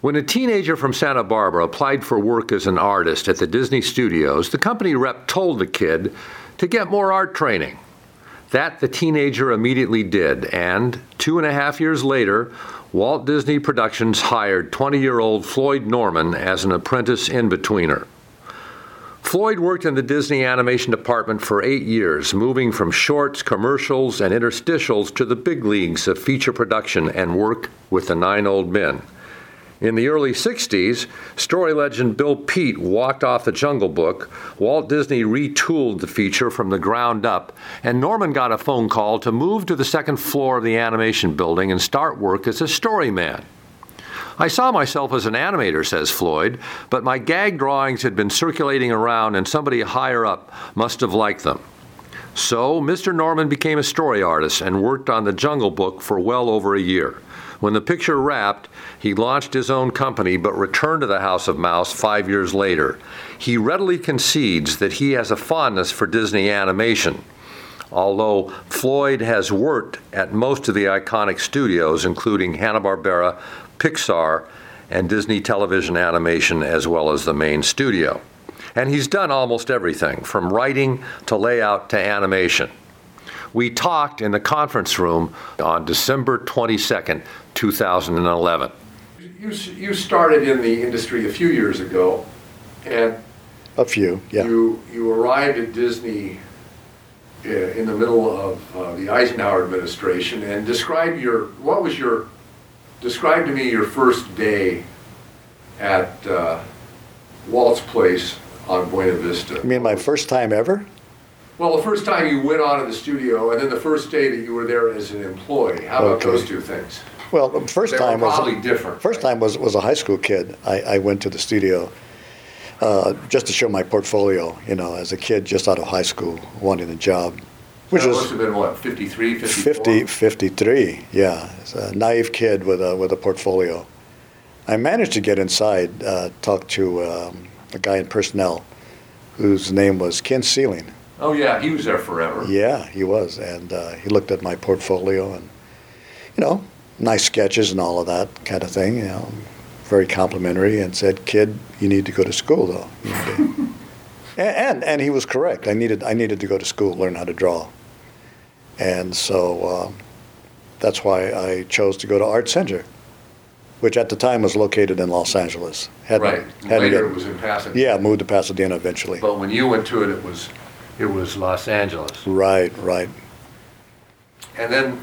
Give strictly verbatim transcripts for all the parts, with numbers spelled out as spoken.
When a teenager from Santa Barbara applied for work as an artist at the Disney Studios, the company rep told the kid to get more art training. That the teenager immediately did, and two and a half years later, Walt Disney Productions hired twenty-year-old Floyd Norman as an apprentice in-betweener. Floyd worked in the Disney animation department for eight years, moving from shorts, commercials, and interstitials to the big leagues of feature production and work with the Nine Old Men. In the early sixties, story legend Bill Peet walked off the Jungle Book. Walt Disney retooled the feature from the ground up, and Norman got a phone call to move to the second floor of the animation building and start work as a story man. I saw myself as an animator, says Floyd, but my gag drawings had been circulating around and somebody higher up must have liked them. So Mister Norman became a story artist and worked on the Jungle Book for well over a year. When the picture wrapped, he launched his own company but returned to the House of Mouse five years later. He readily concedes that he has a fondness for Disney animation, although Floyd has worked at most of the iconic studios, including Hanna-Barbera, Pixar, and Disney Television Animation, as well as the main studio. And he's done almost everything, from writing to layout to animation. We talked in the conference room on December twenty-second, two thousand eleven. You, you started in the industry a few years ago, and a few, yeah. You, you arrived at Disney uh, in the middle of uh, the Eisenhower administration, and describe your, what was your, describe to me your first day at uh, Walt's place on Buena Vista. You mean my first time ever? Well, the first time you went on in the studio, and then the first day that you were there as an employee. How about Okay. those two things? Well, the first They time were was probably different. First time was was a high school kid. I, I went to the studio uh, just to show my portfolio. You know, as a kid just out of high school, wanting a job, which that was must have been what, fifty-three, fifty-four? fifty, fifty-three. Yeah, it's a naive kid with a with a portfolio. I managed to get inside, uh, talk to um, a guy in personnel, whose name was Ken Sealing. Oh yeah, he was there forever. Yeah, he was, and uh, he looked at my portfolio and, you know, nice sketches and all of that kind of thing, you know, very complimentary, and said, "Kid, you need to go to school, though." You need to. and, and and he was correct. I needed I needed to go to school, learn how to draw, and so um, that's why I chose to go to Art Center, which at the time was located in Los Angeles. Hadn't- Right. hadn't Later get- it was in Pasadena. Yeah, moved to Pasadena eventually. But when you went to it, it was it was Los Angeles. Right, right. And then,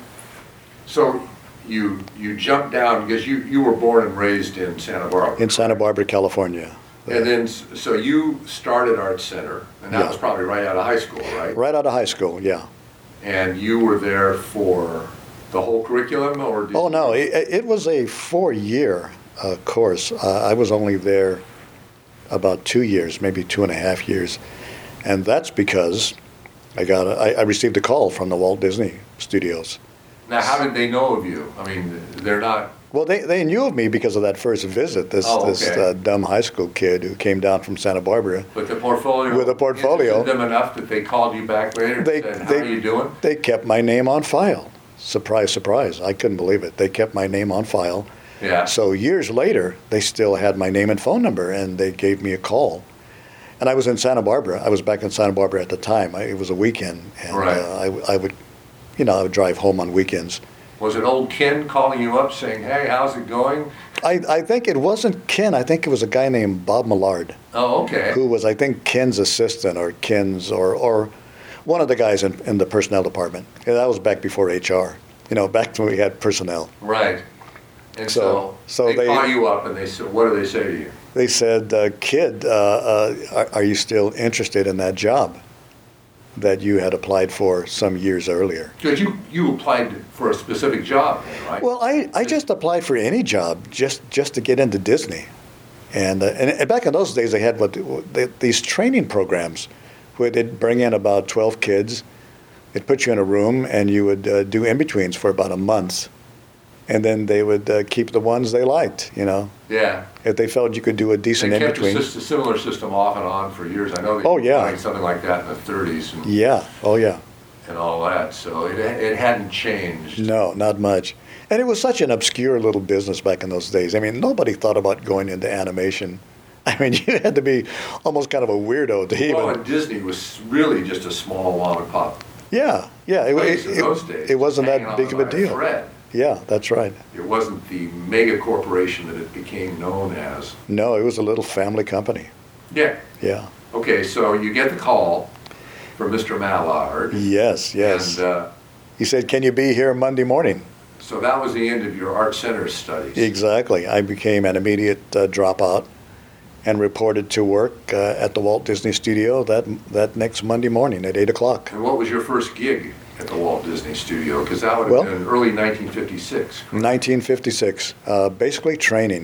so you you jumped down because you, you were born and raised in Santa Barbara. In Santa Barbara, California. And then, s- so you started Art Center, and that Yeah. was probably right out of high school, right? Right out of high school, yeah. And you were there for the whole curriculum, or? Did Oh, no, it, it was a four-year uh, course. Uh, I was only there about two years, maybe two and a half years. And that's because I got a, I, I received a call from the Walt Disney Studios. Now, how did they know of you? I mean, they're not. Well, they, they knew of me because of that first visit, this, Oh, this okay. uh, dumb high school kid who came down from Santa Barbara. But the portfolio. With a portfolio. Interested them enough that they called you back later They, and said, they, "How are you doing?" They kept my name on file. Surprise, surprise. I couldn't believe it. They kept my name on file. Yeah. So years later, they still had my name and phone number, and they gave me a call. And I was in Santa Barbara. I was back in Santa Barbara at the time. I, it was a weekend, and Right. uh, I, w- I would, you know, I would drive home on weekends. Was it old Ken calling you up saying, "Hey, how's it going?" I, I think it wasn't Ken. I think it was a guy named Bob Millard, Oh, okay. who was, I think, Ken's assistant or Ken's or or one of the guys in, in the personnel department. And that was back before H R. You know, back when we had personnel. Right. And so, So- so they, they- call you up and they said, "What do they say to you?" They said, uh, "Kid, uh, uh, are, are you still interested in that job that you had applied for some years earlier?" Because you, you applied for a specific job, right? Well, I, I just applied for any job just, just to get into Disney. And, uh, and, and back in those days, they had what they, these training programs where they'd bring in about twelve kids. They'd put you in a room, and you would uh, do in-betweens for about a month. And then they would uh, keep the ones they liked, you know. Yeah. If they felt you could do a decent They kept a, in-between. syst- a similar system off and on for years. I know they Oh, yeah. tried something like that in the thirties and, Yeah, oh yeah. and all that. So it, it hadn't changed. No, not much. And it was such an obscure little business back in those days. I mean, nobody thought about going into animation. I mean, you had to be almost kind of a weirdo to even. Well, and Disney was really just a small mom and pop Yeah, yeah. It, place it, in those days. it wasn't hanging that on big of a by deal. thread. Yeah, that's right. It wasn't the mega corporation that it became known as. No, it was a little family company. Yeah. Yeah. Okay, so you get the call from Mister Mallard. Yes, yes. And uh, He said, "Can you be here Monday morning?" so that was the end of your art center studies. Exactly. I became an immediate uh, dropout and reported to work uh, at the Walt Disney Studio that that next Monday morning at eight o'clock. And what was your first gig at the Walt Disney Studio? Because that would have Well- been in early nineteen fifty-six. nineteen fifty-six. Uh, basically training.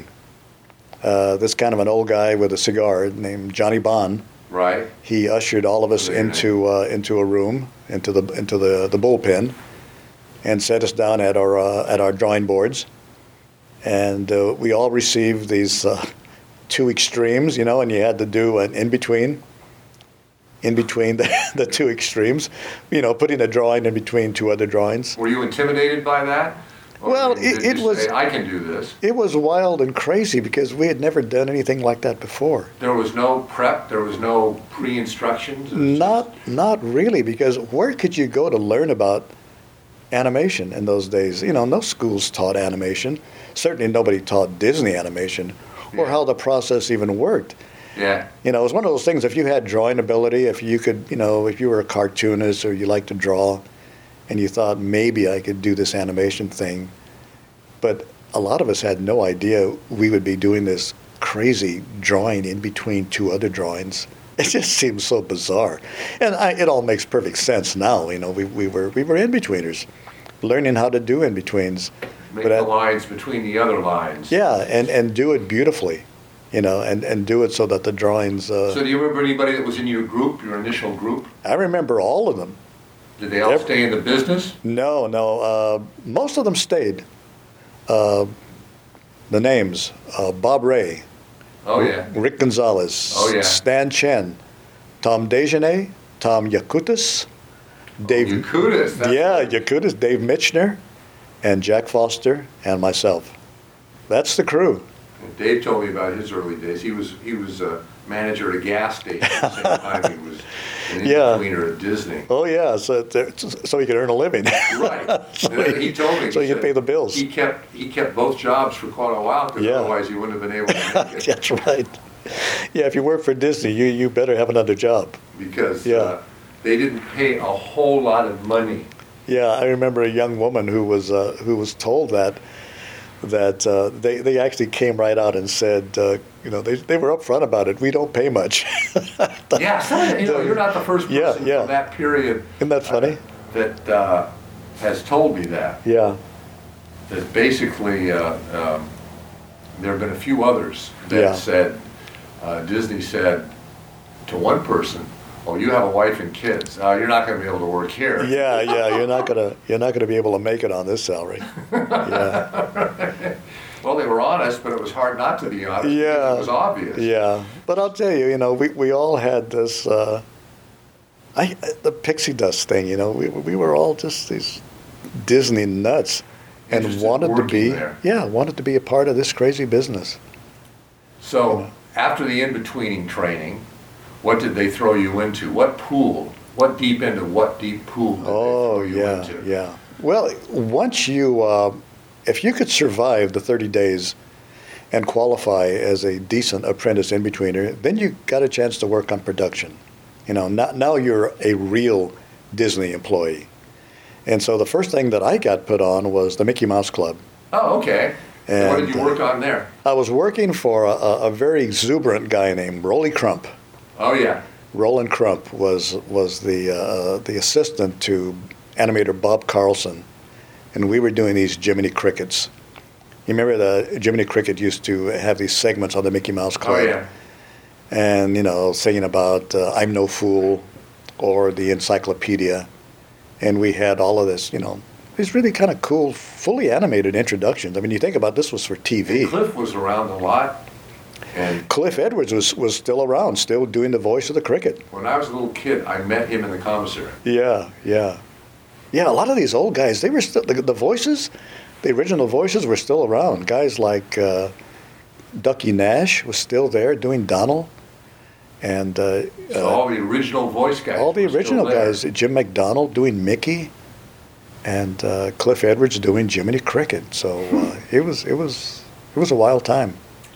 Uh, this kind of an old guy with a cigar named Johnny Bond. Right? He ushered all of us Very nice. into uh, into a room, into the into the, the bullpen, and set us down at our uh, at our drawing boards, and uh, we all received these uh, two extremes, you know, and you had to do an in between. In between the, the two extremes, you know, putting a drawing in between two other drawings. Were you intimidated by that? Or Well, did it- you it was- say, I can do this. It was wild and crazy because we had never done anything like that before. There was no prep. There was no pre-instructions. It was Not not really, because where could you go to learn about animation in those days? You know, no schools taught animation. Certainly nobody taught Disney animation or Yeah. how the process even worked. just- yeah. You know, it was one of those things, if you had drawing ability, if you could, you know, if you were a cartoonist or you liked to draw and you thought maybe I could do this animation thing, but a lot of us had no idea we would be doing this crazy drawing in between two other drawings. It just seems so bizarre. And I, it all makes perfect sense now. You know, we, we were we were in-betweeners, learning how to do in-betweens. Make But the at- lines between the other lines. Yeah, and, and do it beautifully, you know, and, and do it so that the drawings, uh, So do you remember anybody that was in your group, your initial group? I remember all of them. Did they all Yep. stay in the business? No, no. Uh, most of them stayed. Uh, the names: uh, Bob Ray, Oh, yeah. Rick Gonzalez, Oh, yeah. Stan Chen, Tom Dejanay, Tom Yakutis, Dave. Yakutis. that's- yeah, Yakutis, Dave Mitchner, and Jack Foster, and myself. That's the crew. Dave told me about his early days. He was he was a manager at a gas station at the same time he was an Yeah. in-betweener at Disney. Oh yeah, so so he could earn a living. Right. so And he, he told me. so he he could said pay the bills. He kept he kept both jobs for quite a while because Yeah. otherwise he wouldn't have been able to make it. That's right. Yeah, if you work for Disney, you you better have another job. Because Yeah. uh, they didn't pay a whole lot of money. Yeah, I remember a young woman who was uh, who was told that that uh, they they actually came right out and said, uh, you know, they they were upfront about it. We don't pay much. Yeah, some, you know, you're not the first person Yeah, yeah. from that period Isn't that funny? uh, that uh, has told me that. Yeah, That basically, uh, um, there have been a few others that Yeah. said, uh, Disney said to one person, "Oh, you have a wife and kids. Uh, you're not going to be able to work here." yeah, yeah. You're not gonna you're not gonna be able to make it on this salary. Yeah, Well, they were honest, but it was hard not to be honest. Yeah. Because it was obvious. yeah. But I'll tell you, you know, we we all had this. Uh, I the pixie dust thing. You know, we we were all just these Disney nuts, and Interested in wanted to working be there. yeah wanted to be a part of this crazy business. So after the in-betweening training, what did they throw you into? What pool? What deep into what deep pool did Oh, they throw you yeah, into? yeah. Well, once you, uh, if you could survive the thirty days and qualify as a decent apprentice in-betweener, then you got a chance to work on production. You know, now, now you're a real Disney employee. And so the first thing that I got put on was the Mickey Mouse Club. Oh, okay. And what did And, you uh, work on there? I was working for a, a a very exuberant guy named Rolly Crump. Oh, yeah. Roland Crump was was the uh, the assistant to animator Bob Carlson, and we were doing these Jiminy Crickets. You remember the Jiminy Cricket used to have these segments on the Mickey Mouse Club, Oh, yeah. and you know, singing about uh, "I'm No Fool" or the Encyclopedia, and we had all of this, you know, these really kind of cool, fully animated introductions. I mean, you think about this was for T V. Cliff was around a lot. And Cliff Edwards was was still around, still doing the voice of the cricket. when I was a little kid, I met him in the commissary. Yeah, yeah, yeah. A lot of these old guys, they were still the, the voices. the original voices were still around. Guys like uh, Ducky Nash was still there doing Donald. And uh, so uh, all the original voice guys. all the were still original there. guys, Jim McDonald doing Mickey, and uh, Cliff Edwards doing Jiminy Cricket. So uh, it was it was it was a wild time.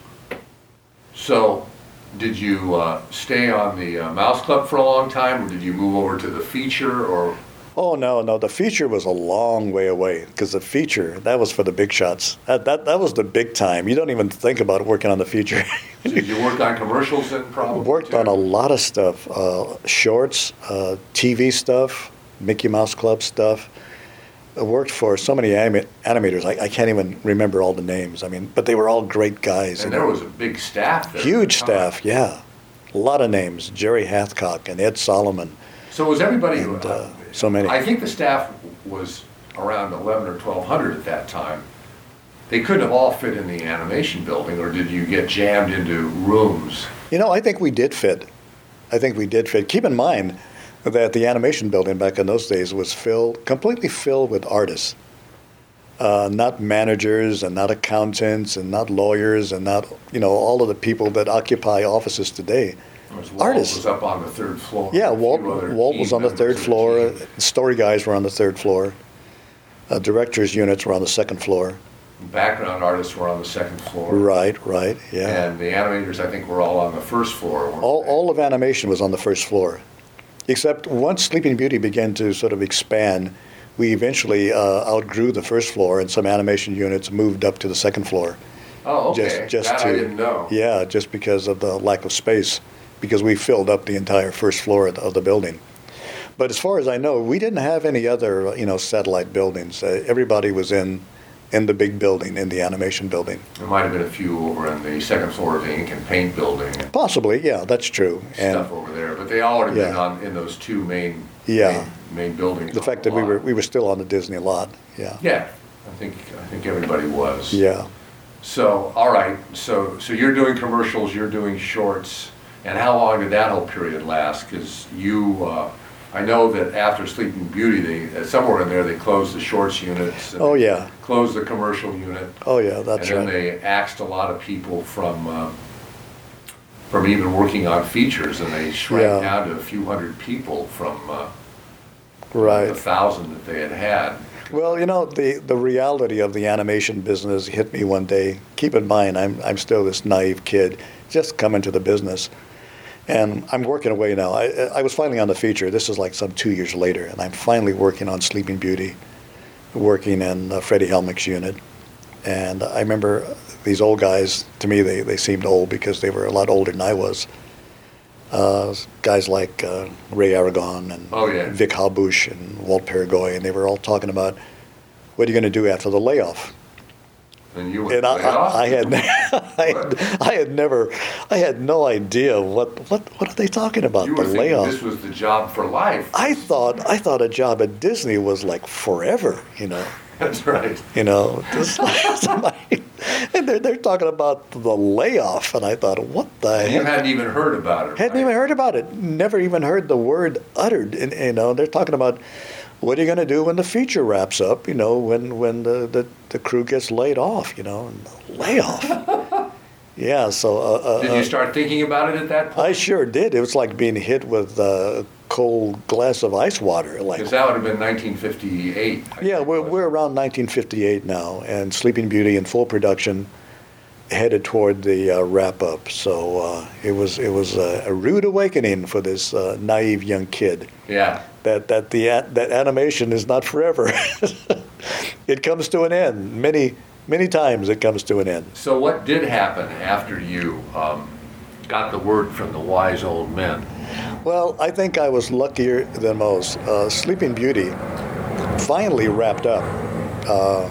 So, did you uh, stay on the uh, Mouse Club for a long time, or did you move over to the feature, or? Oh no, no, the feature was a long way away because the feature that was for the big shots. That that that was the big time. You don't even think about working on the feature. So did you work on commercials then, probably? Worked too? on a lot of stuff, uh, shorts, uh, T V stuff, Mickey Mouse Club stuff. I worked for so many anim- animators. I, I can't even remember all the names. I mean, but they were all great guys. And you there know. was a big staff there. Huge at the time. staff, yeah. A lot of names. Jerry Hathcock and Ed Solomon. So was everybody? And, uh, uh, so many. I think the staff was around eleven or twelve hundred at that time. They couldn't have all fit in the animation building, or did you get jammed into rooms? You know, I think we did fit. I think we did fit. Keep in mind that the animation building back in those days was filled, completely filled with artists. Uh, not managers and not accountants and not lawyers and not, you know, all of the people that occupy offices today. Was Walt Artists. was up on the third floor. Yeah, A few Walt, other Walt team was on the members third of the floor. team. Story guys were on the third floor. Uh, directors' units were on the second floor. Background artists were on the second floor. Right, right, yeah. And the animators, I think, were all on the first floor. weren't All, they? all of animation was on the first floor. Except once Sleeping Beauty began to sort of expand, we eventually uh, outgrew the first floor, and some animation units moved up to the second floor. Oh, okay. Just, just that to, I didn't know. Yeah, just because of the lack of space, because we filled up the entire first floor of the, of the building. But as far as I know, we didn't have any other, you know, satellite buildings. Uh, everybody was in in the big building, in the animation building. There might have been a few over in the second floor of the ink and paint building and Possibly, yeah, that's true. And stuff over there, but they all would have been Yeah. on in those two main Yeah. main, main buildings. the on fact that we lot. were we were still on the Disney lot, yeah, Yeah, I think I think everybody was. yeah. So all right, so so you're doing commercials, you're doing shorts, and how long did that whole period last? Because you, uh, I know that after Sleeping Beauty, they uh, somewhere in there they closed the shorts units. And Oh yeah, Closed the commercial unit. oh yeah, that's And then right. they axed a lot of people from, uh, from even working on features, and they shrank Yeah. down to a few hundred people from uh, the Right. thousand that they had had. Well, you know, the, the reality of the animation business hit me one day. Keep in mind, I'm I'm still this naive kid, just coming to the business. And I'm working away now. I, I was finally on the feature. This is like some two years later, and I'm finally working on Sleeping Beauty, working in uh, Freddie Helmick's unit. And I remember these old guys, to me, they, they seemed old because they were a lot older than I was. Uh, guys like uh, Ray Aragon and Oh, yeah. Vic Halbush and Walt Perigoy, and they were all talking about, what are you going to do after the layoff? And you were And I, laid off? I, I had, I had, I had never, I had no idea what, what, what are they talking about? You The were thinking layoff. this was the job for life. I thought, I thought a job at Disney was like forever, you know, That's right. you know. Just somebody, and they're they're talking about the layoff, and I thought, what the You heck? hadn't even heard about it. Hadn't right? even heard about it. Never even heard the word uttered. And you know, they're talking about what are you going to do when the feature wraps up? You know, when when the, the, the crew gets laid off. You know, and the layoff. Yeah. So. Uh, uh, Did you start thinking about it at that point? I sure did. It was like being hit with a cold glass of ice water. Like. Because that would have been nineteen fifty-eight. I Yeah, think, we're, wasn't we're it? around nineteen fifty-eight now, and Sleeping Beauty in full production, headed toward the uh, wrap up. So uh, it was it was a, a rude awakening for this uh, naive young kid. Yeah. That that the a- that animation is not forever. It comes to an end. Many many times it comes to an end. So what did happen after you um, got the word from the wise old men? Well, I think I was luckier than most. Uh, Sleeping Beauty finally wrapped up. Uh,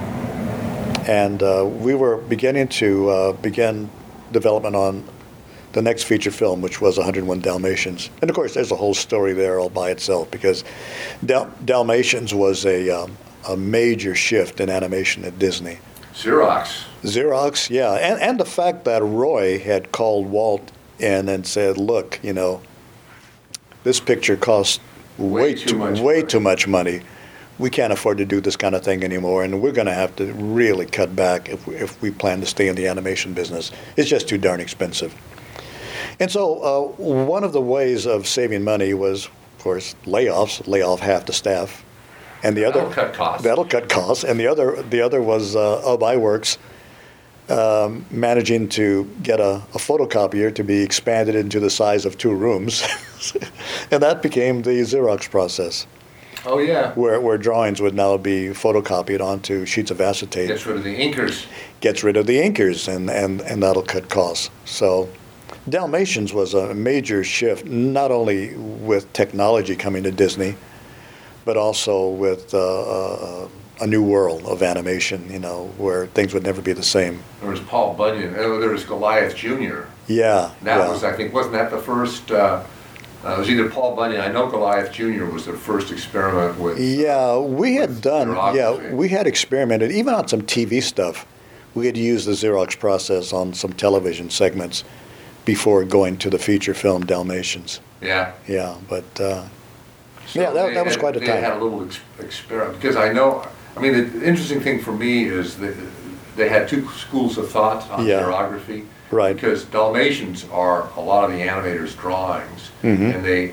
and uh, we were beginning to uh, begin development on the next feature film, which was one hundred one Dalmatians. And of course, there's a whole story there all by itself, because Dal- Dalmatians was a, um, a major shift in animation at Disney. Xerox. Xerox, yeah, and and the fact that Roy had called Walt in and said, "Look, you know, this picture costs way, Way too too much way money." too much money. we can't afford to do this kind of thing anymore, and we're going to have to really cut back if we, if we plan to stay in the animation business. It's just too darn expensive. And so uh, one of the ways of saving money was, of course, layoffs, lay off half the staff. And the other That'll cut costs. That'll cut costs. And the other the other was uh, of iWorks um, managing to get a, a photocopier to be expanded into the size of two rooms. And that became the Xerox process. Oh, yeah. Where, where drawings would now be photocopied onto sheets of acetate. Gets rid of the inkers. Gets rid of the inkers, and, and, and that'll cut costs. So Dalmatians was a major shift, not only with technology coming to Disney, but also with uh, uh, a new world of animation, you know, where things would never be the same. There was Paul Bunyan. Oh, there was Goliath Junior Yeah. That yeah. was, I think, wasn't that the first? Uh, uh, it was either Paul Bunyan. I know Goliath Junior was the first experiment with. Yeah, we had done. Xerography. Yeah, we had experimented even on some T V stuff. We had used the Xerox process on some television segments before going to the feature film Dalmatians. Yeah. Yeah, but. Uh, So Yeah, that- they that was had- quite a they time. had a little ex- experiment, because I know, I mean, the interesting thing for me is that they had two schools of thought on Yeah. xerography. Right. Because Dalmatians are a lot of the animators' drawings, Mhm. and they,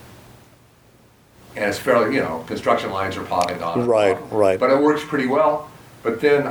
and it's fairly, you know, construction lines are popping on. and Right, off. right. But it works pretty well. But then,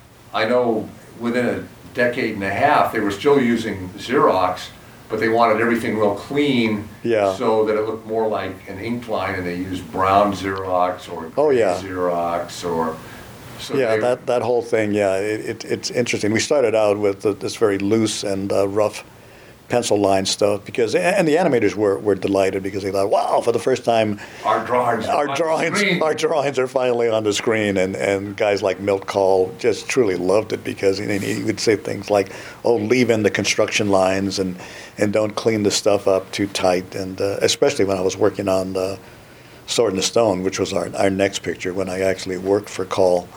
I know within a decade and a half, they were still using Xerox, but they wanted everything real clean. Yeah. So that it looked more like an ink line, and they used brown Xerox or Oh, gray yeah. Xerox or. So Yeah, they- that, that whole thing, yeah, it, it, it's interesting. We started out with the, this very loose and uh, rough pencil line stuff because, and the animators were, were delighted because they thought, wow, for the first time, Our drawings. are our on drawings, screen. our drawings are finally on the screen, and, and guys like Milt Kahl just truly loved it because he, he would say things like, "Oh, leave in the construction lines and, and don't clean the stuff up too tight." And uh, especially when I was working on the Sword in the Stone, which was our our next picture, when I actually worked for Kahl,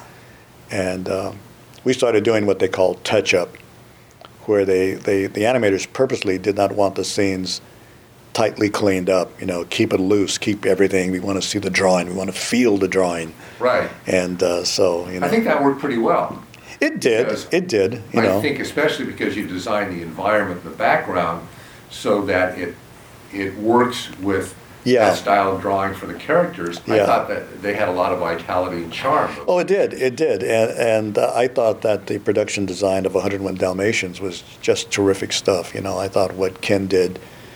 and uh, we started doing what they call touch up, where they, they the animators purposely did not want the scenes tightly cleaned up, you know, keep it loose, keep everything. We want to see the drawing. We want to feel the drawing. Right. And uh, so, you know. I think that worked pretty well. It did. because It did, you I know. think especially because you design the environment in the background so that it it works with Yeah. that style of drawing for the characters. I Yeah. thought that they had a lot of vitality and charm. Oh, it did. It did. And, and uh, I thought that the production design of one oh one Dalmatians was just terrific stuff. You know, I thought what Ken did,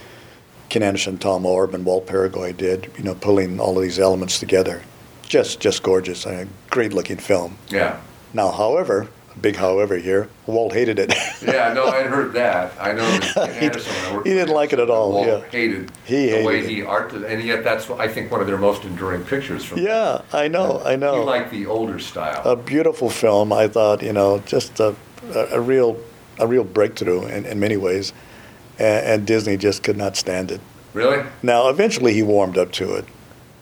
Ken Anderson, Tom Orb, and Walt Paragoy did, you know, pulling all of these elements together, just just gorgeous. A great looking film. Yeah. Now, however, a big however here, Walt hated it. Yeah, no, I heard that. I know that Ken He- Anderson, when I worked he with didn't him, like it at all, Walt yeah. hated He the way hated he arted, and yet that's, I think, one of their most enduring pictures from Yeah, I know, I know. He liked the older style. A beautiful film. I thought, you know, just a, a, a real a real breakthrough in, in many ways, and, and Disney just could not stand it. Really? Now, eventually, he warmed up to it,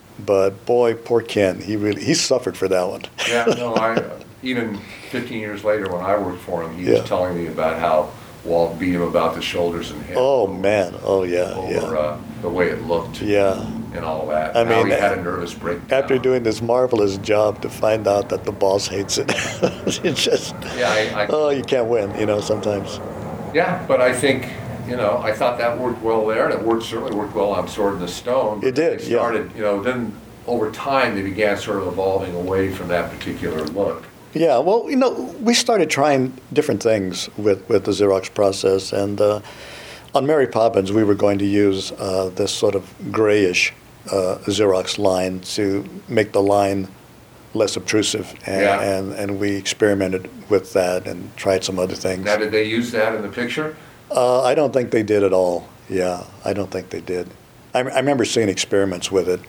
but boy, poor Ken, he really he suffered for that one. Yeah, no, I, uh, even fifteen years later when I worked for him, he Yeah. was telling me about how Walt beat him about the shoulders and head. Oh man, oh yeah, Over yeah, uh, the way it looked yeah. and all that. I How mean, he had a nervous breakdown. After doing this marvelous job, to find out that the boss hates it, it's just Yeah, I, I, oh, you can't win, you know. Sometimes. yeah, but I think, you know, I thought that worked well there, and it worked, certainly worked well on Sword in the Stone. It did, They yeah. started, you know, then over time they began sort of evolving away from that particular look. Yeah, well, you know, we started trying different things with, with the Xerox process, and uh, on Mary Poppins, we were going to use uh, this sort of grayish uh, Xerox line to make the line less obtrusive, and, Yeah. and, and we experimented with that and tried some other things. Now, did they use that in the picture? Uh, I don't think they did at all. Yeah, I don't think they did. I, I remember seeing experiments with it,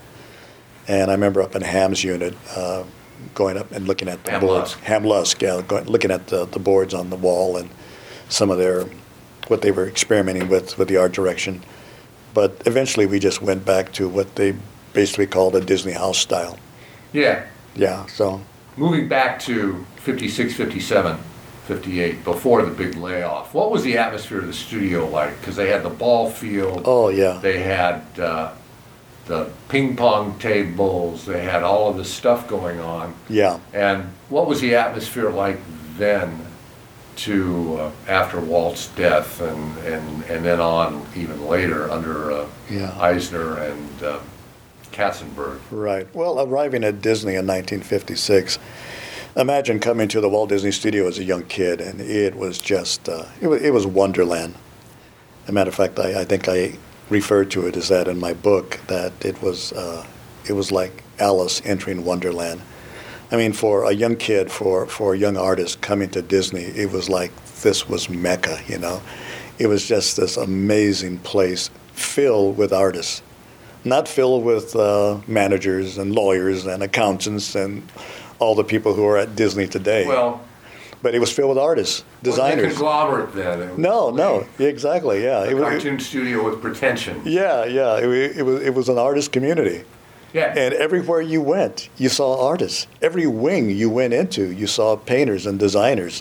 and I remember up in Ham's unit uh, going up and looking at the Ham boards. Lusk. Ham Lusk, yeah, going, looking at the, the boards on the wall and some of their, what they were experimenting with, with the art direction. But eventually we just went back to what they basically called a Disney house style. Yeah. Yeah, so, Moving back to fifty-six, fifty-seven, fifty-eight, before the big layoff, what was the atmosphere of the studio like? Because they had the ball field, oh yeah. they had uh, the ping pong tables. They had all of this stuff going on. Yeah. And what was the atmosphere like then to uh, after Walt's death and, and, and then on even later under uh, Yeah. Eisner and uh, Katzenberg? Right. Well, arriving at Disney in nineteen fifty-six, imagine coming to the Walt Disney Studio as a young kid, and it was just, uh, it, was, it was Wonderland. As a matter of fact, I, I think I referred to it as that in my book, that it was, uh, it was like Alice entering Wonderland. I mean, for a young kid, for, for a young artist coming to Disney, it was like this was Mecca, you know. It was just this amazing place filled with artists. Not filled with uh, managers and lawyers and accountants and all the people who are at Disney today. Well, but it was filled with artists, designers. Wasn't a conglomerate then. It was No, really no, exactly, yeah. A It was, cartoon studio with pretension. yeah, yeah. It, it was it was an artist community, Yeah. and everywhere you went, you saw artists. Every wing you went into, you saw painters and designers.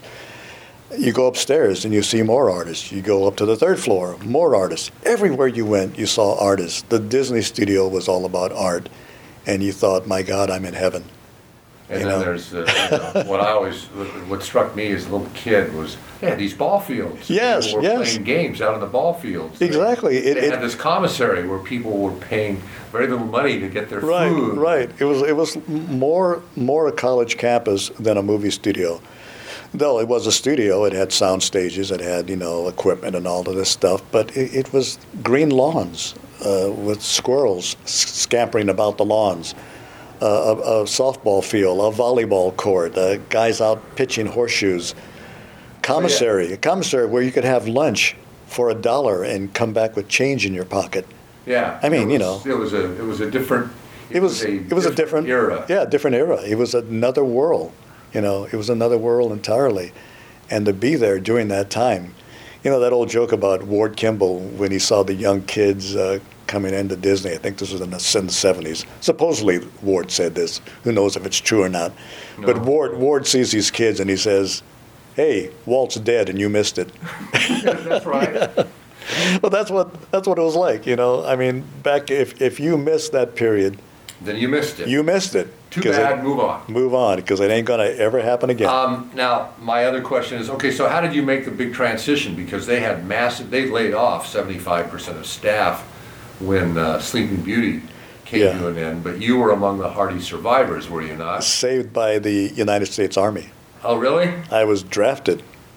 You go upstairs and you see more artists. You go up to the third floor, more artists. Everywhere you went, you saw artists. The Disney studio was all about art, and you thought, my God, I'm in heaven. And You then know. there's uh, you know, what I always, what struck me as a little kid was they had these ball fields. Yes, People were yes. playing games out on the ball fields. They- Exactly. It- They it- had this commissary where people were paying very little money to get their Right, food. right. It was it was more more a college campus than a movie studio. Though it was a studio, it had sound stages, it had, you know, equipment and all of this stuff, but it, it was green lawns uh, with squirrels s- scampering about the lawns, uh, a, a softball field, a volleyball court, uh, guys out pitching horseshoes, commissary, a commissary where you could have lunch for a dollar and come back with change in your pocket. Yeah. I mean, it you was- know. It was a, it was a different, It was it was a different era. Yeah, different era. It was another world. You know, it was another world entirely, and to be there during that time, you know, that old joke about Ward Kimball when he saw the young kids uh, coming into Disney. I think this was in the seventies. Supposedly Ward said this. Who knows if it's true or not? No. But Ward Ward sees these kids and he says, "Hey, Walt's dead and you missed it." That's right. Well, that's what that's what it was like. You know, I mean, back if if you missed that period, Then you missed it. you missed it. Too 'Cause bad. it- move on. Move on, because it ain't gonna ever happen again. Um, now, my other question is, okay, so how did you make the big transition? Because they had massive, they laid off seventy-five percent of staff when uh, Sleeping Beauty came Yeah. to an end, but you were among the hardy survivors, were you not? Saved by the United States Army. Oh, really? I was drafted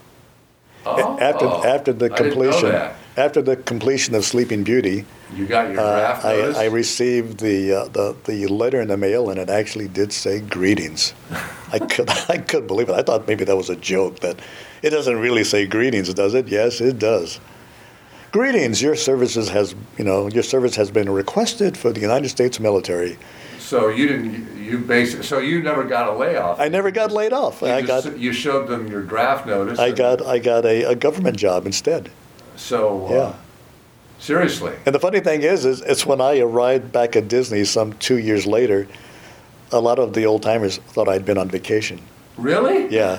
Oh, after oh, after the I didn't know completion that. after the completion of Sleeping Beauty. You got your Uh, draft notice? I, I received the, uh, the the letter in the mail, and it actually did say greetings. I could I couldn't believe it. I thought maybe that was a joke. That it doesn't really say greetings, does it? Yes, it does. Greetings. Your services has you know your service has been requested for the United States military. So you didn't, you basically, so you never got a layoff? I never got laid off. You I just- got You showed them your draft notice? I and- got I got a, a government job instead. So, uh, Yeah. seriously? And the funny thing is, is it's when I arrived back at Disney some two years later, a lot of the old timers thought I'd been on vacation. Really? Yeah.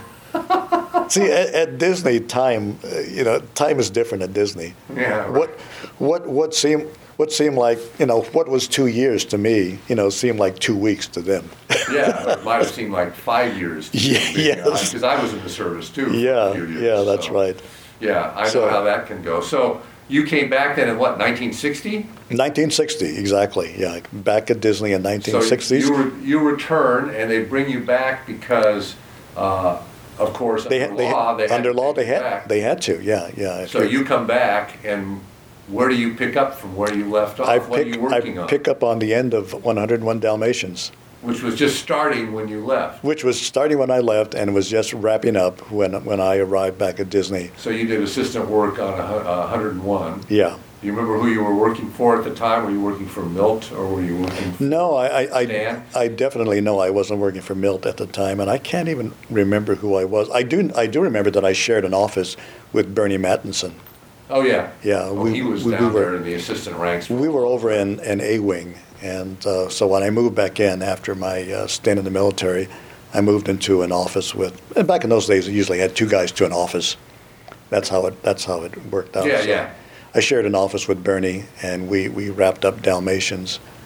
See, at, at Disney, time, uh, you know, time is different at Disney. Yeah. right. What, what, what seemed, what seemed like, you know, what was two years to me, you know, seemed like two weeks to them. Yeah, it might have seemed like five years. Yeah, yes. Because I was in the service too. for a Yeah, few years, yeah, that's so- right. Yeah, I So- know how that can go. So you came back then in what, nineteen sixty? nineteen sixty, exactly. Yeah, back at Disney in nineteen sixties. So you, re- you return and they bring you back because, uh, of course, they, under had- they, law, had- they had under to law, take they you had, back. they had to. Yeah, yeah. If So you come back and where do you pick up from where you left off? I What are pick, you working I on? pick up on the end of one oh one Dalmatians, Which was just starting when you left. which was starting when I left and was just wrapping up when when I arrived back at Disney. So you did assistant work on a hu- a one oh one. Yeah. Do you remember who you were working for at the time? Were you working for Milt or were you working for No, I I, Stan? I I definitely know I wasn't working for Milt at the time, and I can't even remember who I was. I do I do remember that I shared an office with Bernie Mattinson. Oh, yeah. Yeah, Oh, we- he was we- we down were- there in the assistant ranks. We were over in an A wing, and uh, so when I moved back in after my uh, stint in the military, I moved into an office with. And back in those days, I usually had two guys to an office. That's how it. That's how it worked out. Yeah, So yeah. I shared an office with Bernie, and we we wrapped up Dalmatians,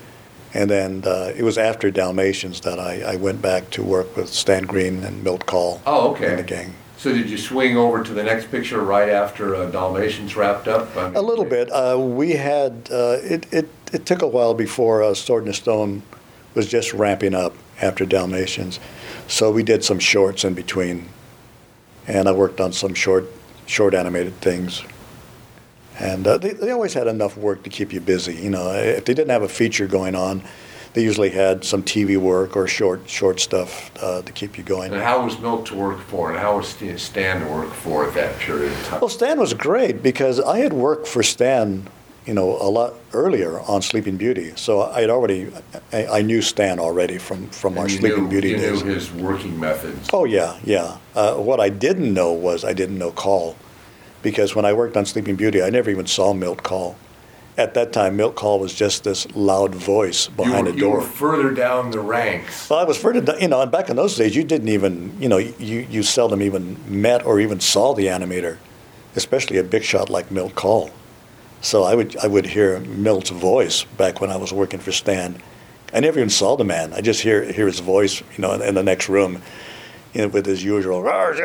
And then uh, it was after Dalmatians that I, I went back to work with Stan Green and Milt Kahl. Oh, okay. And the gang. So did you swing over to the next picture right after uh, Dalmatians wrapped up? I mean, a little bit. Uh, we had, uh, it, it, it took a while before uh, Sword in the Stone was just ramping up after Dalmatians. So we did some shorts in between. And I worked on some short, short animated things. And uh, they, they always had enough work to keep you busy. You know, if they didn't have a feature going on, they usually had some T V work or short short stuff uh, to keep you going. And how was Milt to work for, and how was Stan to work for at that period of time? Well, Stan was great because I had worked for Stan, you know, a lot earlier on Sleeping Beauty. So I had already, I, I knew Stan already from, from And our you Sleeping knew, Beauty you days. knew his working methods. Oh, yeah, yeah. Uh, what I didn't know was I didn't know Kahl. Because when I worked on Sleeping Beauty, I never even saw Milt Kahl. At that time, Milt Kahl was just this loud voice behind you were, a door. You were further down the ranks. Well, I was further down, you know, and back in those days, you didn't even, you know, you, you seldom even met or even saw the animator, especially a big shot like Milt Kahl. So I would I would hear Milt's voice back when I was working for Stan. I never even saw the man. I just hear hear his voice, you know, in, in the next room. You know, with his usual,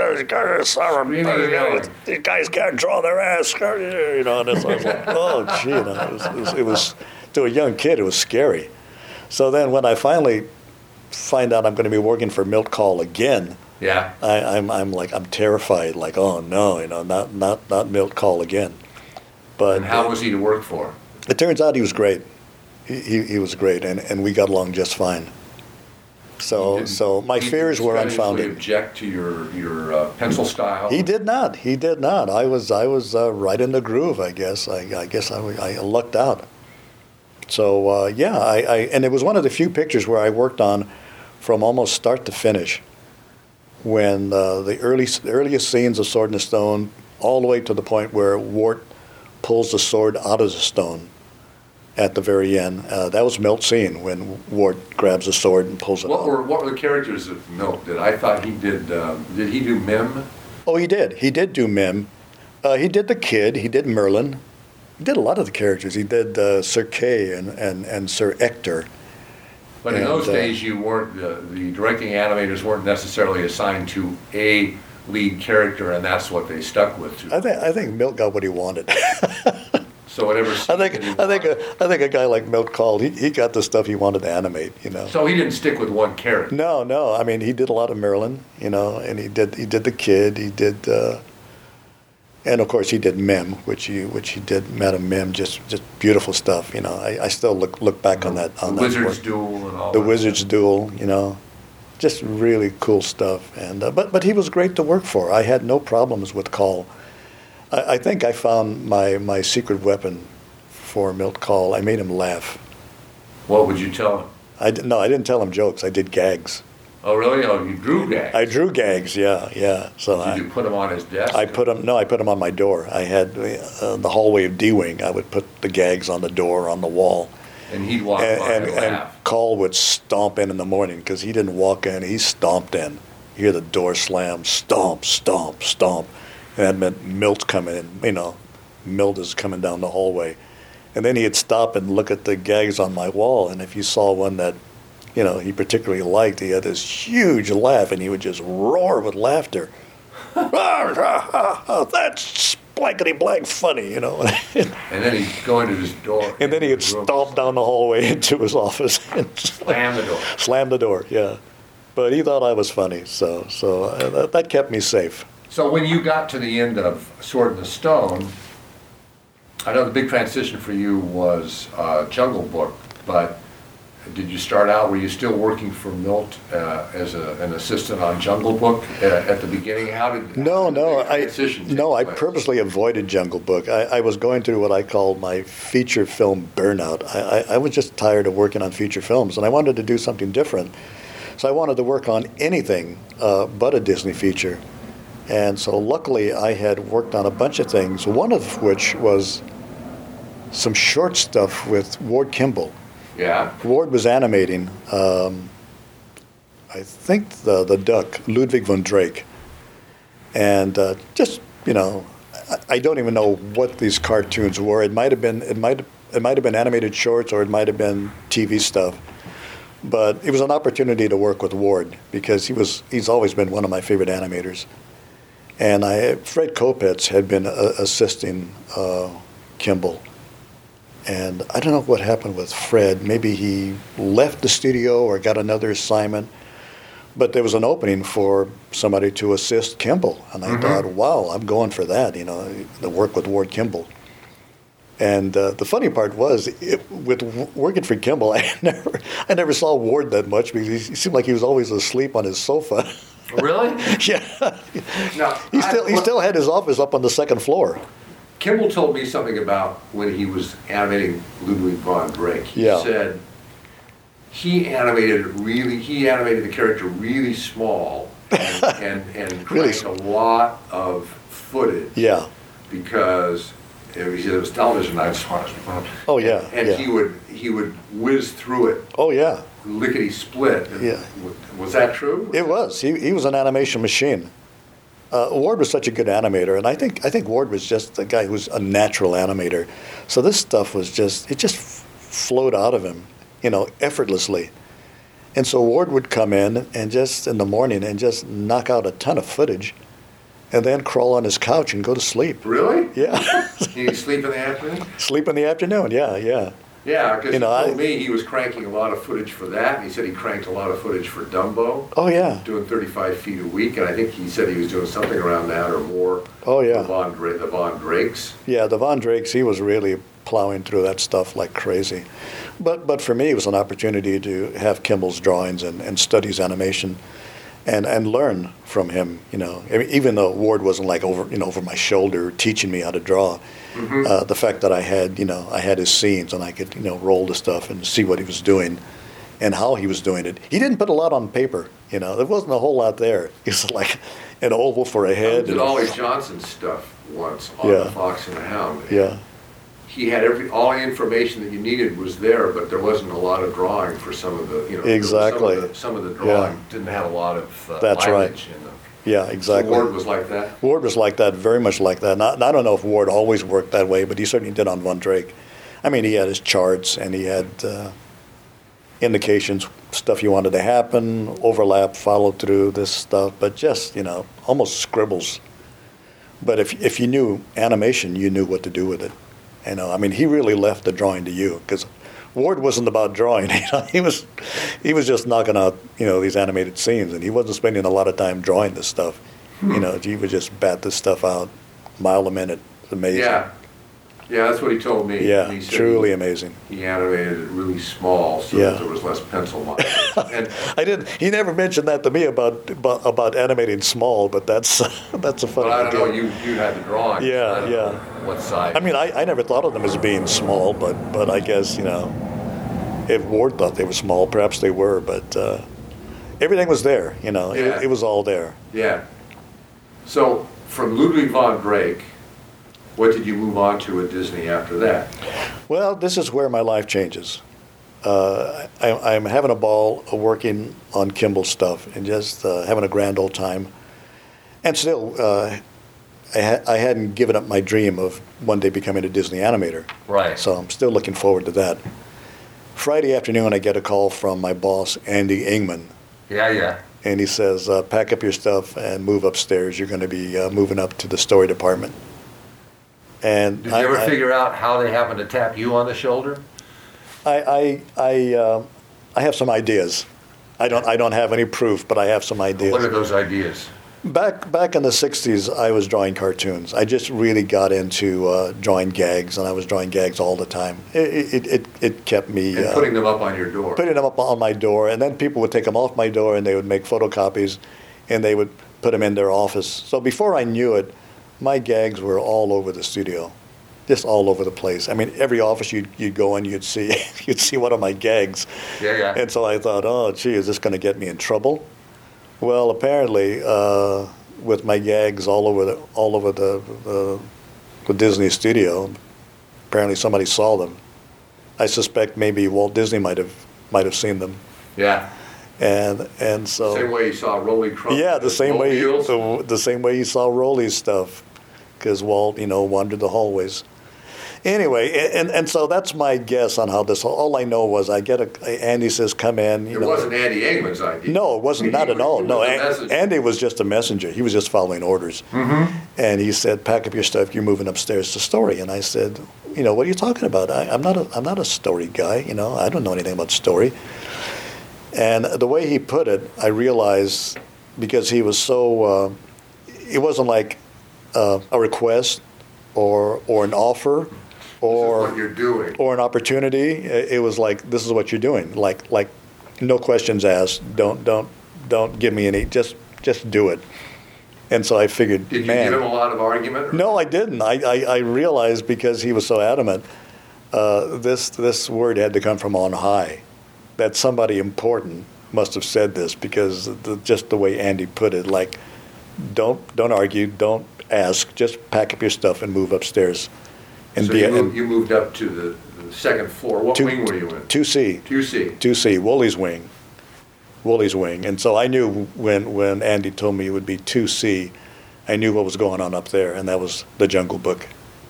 these guys can't draw their ass, you know, and it's, I was like, oh, gee, you know, it was, it, was, it was, to a young kid, it was scary. So then when I finally find out I'm going to be working for Milt Kahl again, yeah, I, I'm, I'm like, I'm terrified, like, oh, no, you know, not, not, not Milt Kahl again. But and how was he to work for? It turns out he was great. He, he, he was great, and, and we got along just fine. So, so my fears were unfounded. Did he object to your your uh, pencil style? He did not. He did not. I was I was uh, right in the groove. I guess. I, I guess I, I lucked out. So uh, yeah, I, I and it was one of the few pictures where I worked on from almost start to finish. When uh, the early the earliest scenes of Sword in the Stone, all the way to the point where Wart pulls the sword out of the stone. At the very end, uh, that was Milt's scene when Wart grabs the sword and pulls it what out. Were, what were the characters that Milt did? I thought he did, um, did he do Mim? Oh, he did. He did do Mim. Uh, he did the Kid. He did Merlin. He did a lot of the characters. He did uh, Sir Kay and, and, and Sir Ector. But in and, those uh, days, you weren't, uh, the directing animators weren't necessarily assigned to a lead character, and that's what they stuck with. To. I think I think Milt got what he wanted. So whatever. I think I think a, I think a guy like Milt Kahl, he, he got the stuff he wanted to animate, you know. So he didn't stick with one character. No, no. I mean, he did a lot of Merlin, you know, and he did he did the Kid, he did, uh, and of course he did Mim, which he which he did Madame Mim, just just beautiful stuff, you know. I, I still look look back on that on the that Wizard's work. Duel and all. The that Wizard's stuff. Duel, you know, just really cool stuff. And uh, but but he was great to work for. I had no problems with Kahl. I, I think I found my my secret weapon. For Milt Kahl, I made him laugh. What would you tell him? I did, no, I didn't tell him jokes. I did gags. Oh, really? Oh, you drew gags? I drew gags. Yeah, yeah. So Did I, you put them on his desk? I put them. No, I put them on my door. I had uh, the hallway of D-Wing. I would put the gags on the door, on the wall. And he'd walk and, by and, and, laugh. and Kahl would stomp in in the morning because he didn't walk in. He stomped in. You hear the door slam, stomp, stomp, stomp, and that meant Milt's coming in. You know, Milt is coming down the hallway. And then he'd stop and look at the gags on my wall, and if you saw one that, you know, he particularly liked, he had this huge laugh, and he would just roar with laughter. That's blankety blank funny, you know. And then he'd go into his door. And then he'd stomp down the hallway into his office and slam the door. Slam the door, yeah. But he thought I was funny, so so uh, that, that kept me safe. So when you got to the end of Sword in the Stone, I know the big transition for you was uh, Jungle Book, but did you start out, were you still working for Milt uh, as a, an assistant on Jungle Book uh, at the beginning? How did No, how did no, the I transition take no, I place? purposely avoided Jungle Book. I, I was going through what I called my feature film burnout. I, I, I was just tired of working on feature films, and I wanted to do something different. So I wanted to work on anything uh, but a Disney feature. And so luckily I had worked on a bunch of things, one of which was some short stuff with Ward Kimball. Yeah. Ward was animating, um, I think, the the duck, Ludwig von Drake. And uh, just, you know, I, I don't even know what these cartoons were. It might have been, it might have It might have been animated shorts or it might have been T V stuff. But it was an opportunity to work with Ward because he was he's always been one of my favorite animators. And I Fred Kopetz had been uh, assisting uh, Kimball. And I don't know what happened with Fred. Maybe he left the studio or got another assignment. But there was an opening for somebody to assist Kimball. And I mm-hmm. thought, wow, I'm going for that, you know, to work with Ward Kimball. And uh, the funny part was, it, with w- working for Kimball, I never, I never saw Ward that much because he, he seemed like he was always asleep on his sofa. Really? Yeah. Now, he still I, he still had his office up on the second floor. Kimball told me something about when he was animating Ludwig von Drake. He yeah. said he animated really, he animated the character really small and and, and really cranked a lot of footage. Yeah. Because it was, it was television. I just wanted to. Oh yeah. And yeah. he would he would whiz through it. Oh yeah. Lickety split. Yeah. Was that true? It was. He he was an animation machine. Uh, Ward was such a good animator, and I think I think Ward was just a guy who's a natural animator. So this stuff was just it just f- flowed out of him, you know, effortlessly. And so Ward would come in and just in the morning and just knock out a ton of footage, and then crawl on his couch and go to sleep. Really? Yeah. Did you sleep in the afternoon? Sleep in the afternoon. Yeah, yeah. Yeah, because you know, he told I, me he was cranking a lot of footage for that. And he said he cranked a lot of footage for Dumbo. Oh yeah. Doing thirty-five feet a week, and I think he said he was doing something around that or more. Oh yeah. The Von, Dra- the Von Drakes. Yeah, the Von Drakes. He was really plowing through that stuff like crazy. But but for me, it was an opportunity to have Kimball's drawings and, and study his animation, and and learn from him. You know, I mean, even though Ward wasn't like over you know over my shoulder teaching me how to draw. Mm-hmm. Uh, the fact that I had, you know, I had his scenes and I could, you know, roll the stuff and see what he was doing and how he was doing it. He didn't put a lot on paper, you know. There wasn't a whole lot there. It was like an oval for a head. I did Ollie Johnson stuff once on yeah. The Fox and the Hound. Yeah. He had every all the information that you needed was there, but there wasn't a lot of drawing for some of the, you know. Exactly. Some of the, some of the drawing yeah. didn't have a lot of uh, That's right. in them. Yeah, exactly. So Ward was like that? Ward was like that, very much like that. Not, I don't know if Ward always worked that way, but he certainly did on Von Drake. I mean, he had his charts and he had uh, indications, stuff he wanted to happen, overlap, follow through, this stuff, but just, you know, almost scribbles. But if if you knew animation, you knew what to do with it. You know, I mean, he really left the drawing to you because Ward wasn't about drawing. You know, he was, he was just knocking out, you know, these animated scenes, and he wasn't spending a lot of time drawing this stuff. Hmm. You know, he would just bat this stuff out, mile a minute. It's amazing. Yeah, yeah, that's what he told me. Yeah, he said truly he, amazing. He animated it really small, so yeah. that there was less pencil mark. And I didn't. He never mentioned that to me about about, about animating small, but that's that's a funny. But I don't idea. know. You you had the drawing. Yeah, I don't yeah. know what size? I mean, I, I never thought of them as being small, but but I guess you know. If Ward thought they were small, perhaps they were, but uh, everything was there, you know. Yeah. It, it was all there. Yeah. So from Ludwig von Drake, what did you move on to at Disney after that? Well, this is where my life changes. Uh, I, I'm having a ball working on Kimball stuff and just uh, having a grand old time. And still, uh, I, ha- I hadn't given up my dream of one day becoming a Disney animator. Right. So I'm still looking forward to that. Friday afternoon, I get a call from my boss, Andy Ingman. Yeah, yeah. And he says, uh, pack up your stuff and move upstairs. You're going to be uh, moving up to the story department. And Did I, you ever I, figure out how they happened to tap you on the shoulder? I I I, uh, I have some ideas. I don't I don't have any proof, but I have some ideas. What are those ideas? Back back in the sixties, I was drawing cartoons. I just really got into uh, drawing gags, and I was drawing gags all the time. It it it, it kept me And uh, putting them up on your door. putting them up on my door, and then people would take them off my door, and they would make photocopies, and they would put them in their office. So before I knew it, my gags were all over the studio, just all over the place. I mean, every office you'd, you'd go in, you'd see you'd see one of my gags. Yeah, yeah. And so I thought, oh, gee, is this going to get me in trouble? Well, apparently, uh, with my gags all over the all over the, the the Disney studio, apparently somebody saw them. I suspect maybe Walt Disney might have might have seen them. Yeah. And and so Same way you saw Rolly Crump. yeah, the same way Mobiles. the, the same way you saw Rolly's stuff, because Walt, you know, wandered the hallways. Anyway, and, and so that's my guess on how this. All I know was I get a. Andy says, "Come in." You It know. wasn't Andy England's idea. No, it wasn't. Not at all. He No, was a An- messenger. Andy was just a messenger. He was just following orders. Mm-hmm. And he said, "Pack up your stuff. You're moving upstairs to Story." And I said, "You know, what are you talking about? I, I'm not a. I'm not a Story guy. You know, I don't know anything about Story." And the way he put it, I realized because he was so. Uh, it wasn't like uh, a request or or an offer. Or, This is what you're doing. or an opportunity. It was like, this is what you're doing. Like, like, no questions asked. Don't, don't, don't give me any. Just, just do it. And so I figured, Did you man. give him a lot of argument? or- No, I didn't. I, I, I realized because he was so adamant, uh, this, this word had to come from on high. That somebody important must have said this because the, just the way Andy put it, like, don't, don't argue, don't ask, just pack up your stuff and move upstairs. And So be you a- moved, you moved up to the, the second floor. What Two- wing were you in? two C. two C. two C, Wooley's wing. Wooley's wing. And so I knew when, when Andy told me it would be two C, I knew what was going on up there, and that was the Jungle Book.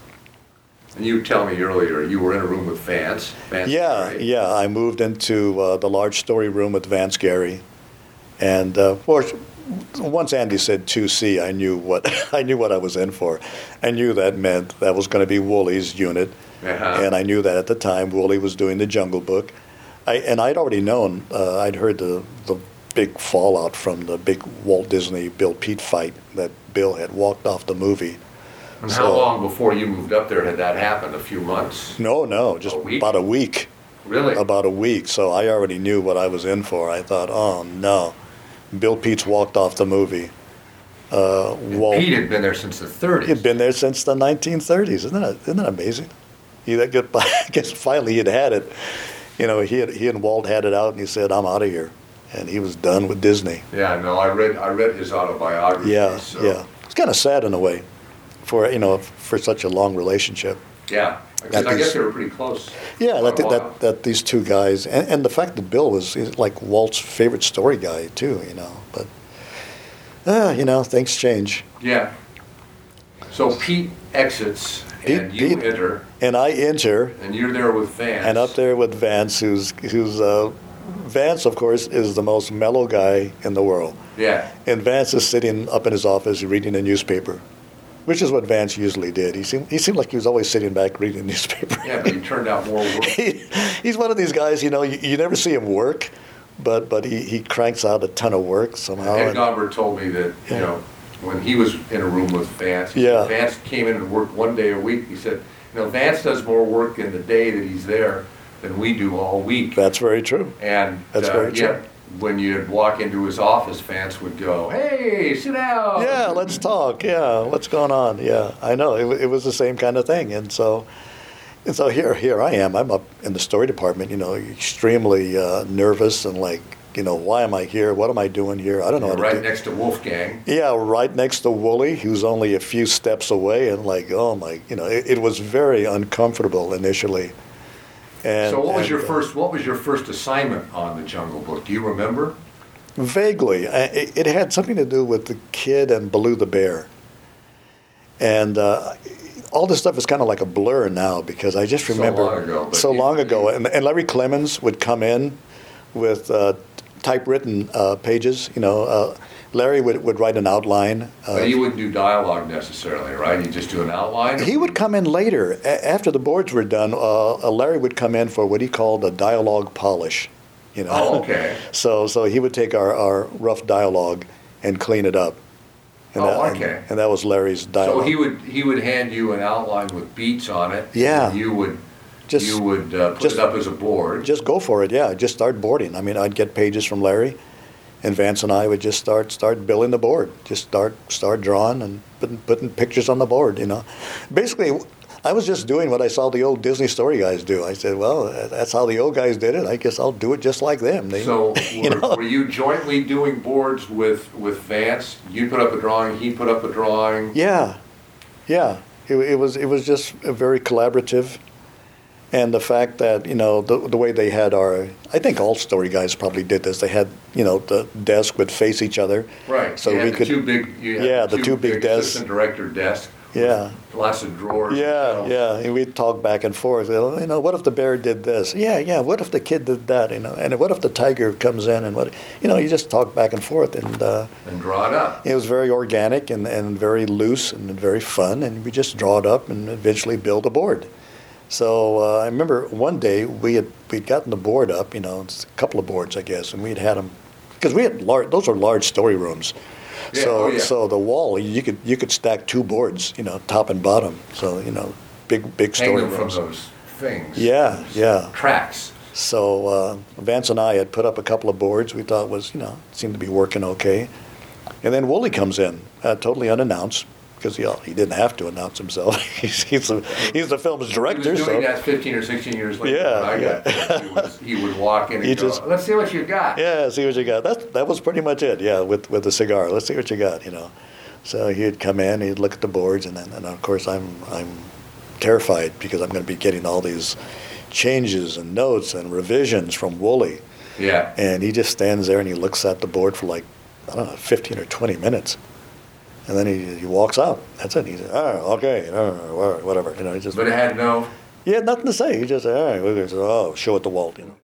And you tell me earlier you were in a room with Vance. Vance Yeah, Gary. yeah. I moved into uh, the large story room with Vance Gary. And uh, of course, once Andy said two C, I knew what I knew what I was in for. I knew that meant that was going to be Wooley's unit. Uh-huh. And I knew that at the time Wooley was doing the Jungle Book. I, and I'd already known, uh, I'd heard the, the big fallout from the big Walt Disney Bill Pete fight that Bill had walked off the movie. And So- how long before you moved up there had that happened? A few months? No, no, just A week? about a week. Really? About a week. So I already knew what I was in for. I thought, oh no, Bill Pete's walked off the movie. Uh, Walt, Pete had been there since the thirties. he'd been there since the nineteen thirties. Isn't that, isn't that amazing? He, that good, I guess finally he'd had it. You know, he, had, he and Walt had it out, and he said, I'm out of here. And he was done with Disney. Yeah, no, I read I read his autobiography. Yeah, so. yeah. It's kind of sad in a way for, you know, for such a long relationship. Yeah, because That I guess is- they were pretty close. Yeah, for a that, while. that, that these two guys, and, and the fact that Bill was he's like Walt's favorite story guy too, you know. But, uh, you know, things change. Yeah. So Pete exits, Pete- and you Pete- enter, And I enter, and you're there with Vance. and up there with Vance, who's who's uh, Vance, of course, is the most mellow guy in the world. Yeah. And Vance is sitting up in his office reading a newspaper, which is what Vance usually did. He seemed he seemed like he was always sitting back reading a newspaper. Yeah, but he turned out more work. he, he's one of these guys, you know, you, you never see him work, but but he, he cranks out a ton of work somehow. Ed and- Gomber told me that, Yeah. you know, when he was in a room with Vance, he Yeah. said Vance came in and worked one day a week. He said, you know, Vance does more work in the day that he's there than we do all week. That's very true. And That's uh, very true. yet, when you'd walk into his office, Vance would go, hey, sit down. Yeah, let's talk. Yeah, what's going on? Yeah, I know. It, wa- it was the same kind of thing. And so, and so here, here I am. I'm up in the story department, you know, extremely uh, nervous and like, you know, why am I here? What am I doing here? I don't know You're how to right do. next to Wolfgang. Yeah, right next to Wooly, who's only a few steps away, and like, oh my, you know, it, it was very uncomfortable initially. And, So what was and, your uh, first, what was your first assignment on the Jungle Book? Do you remember? Vaguely, I- it, it had something to do with the kid and Baloo the bear, and uh, all this stuff is kind of like a blur now because I just So remember long ago, but so you- long ago, you- and, and Larry Clemens would come in with uh, typewritten uh, pages. You know, uh, Larry would, would write an outline. Uh, But you wouldn't do dialogue necessarily, right? You just do an outline? He would come in later. A- after the boards were done, uh, Larry would come in for what he called a dialogue polish. You know? Oh, okay. So, so he would take our, our rough dialogue and clean it up. And Oh, that, okay. And, and that was Larry's dialogue. So he would, he would hand you an outline with beats on it. Yeah. and You would, Just- you would uh, put just- it up as a board. Just go for it, yeah. Just start boarding. I mean, I'd get pages from Larry, and Vance and I would just start start billing the board. Just start start drawing and putting putting pictures on the board. You know, basically, I was just doing what I saw the old Disney story guys do. I said, well, that's how the old guys did it. I guess I'll do it just like them. They, So you were, know? were you jointly doing boards with, with Vance? You put up a drawing, he put up a drawing? Yeah, yeah. It, it was it was just a very collaborative, and the fact that you know the the way they had our, I think all story guys probably did this. They had you know the desk would face each other. Right. So you had we the could- two big, you had yeah, the two big desks. assistant director desk. Yeah. Lots of drawers. and Yeah, shelves. yeah, and we'd talk back and forth. You know, what if the bear did this? Yeah, yeah. What if the kid did that? You know, and what if the tiger comes in and what? You know, you just talk back and forth, and uh, And draw it up. it was very organic and, and very loose and very fun. And we just draw it up and eventually build a board. So uh, I remember one day we had we'd gotten the board up. You know, it's a couple of boards, I guess, and we'd had them because we had large. Those are large story rooms. Yeah, So, oh, yeah. so the wall, you could you could stack two boards, you know, top and bottom. So, you know, big big Hang story them from rooms. those things. Yeah, those yeah. Tracks. So uh, Vance and I had put up a couple of boards we thought was, you know, seemed to be working okay. And then Wooly comes in, uh, totally unannounced, because he he didn't have to announce himself. he's he's the, he's the film's He director. was doing So that fifteen or sixteen years later. Yeah, when I got there. He, was, he would walk in and He go, just- let's see what you got. yeah, see what you got. That that was pretty much it. Yeah, with with the cigar. Let's see what you got. You know. So he'd come in, he'd look at the boards, and then and of course I'm I'm terrified because I'm going to be getting all these changes and notes and revisions from Wooly. Yeah. And he just stands there and he looks at the board for like, I don't know, fifteen or twenty minutes. And then he, he walks out. That's it. He said, oh, okay, oh, whatever. You know, he just, But it had no, he had nothing to say. He just said, all right, we're gonna- oh, show it to Walt, you know.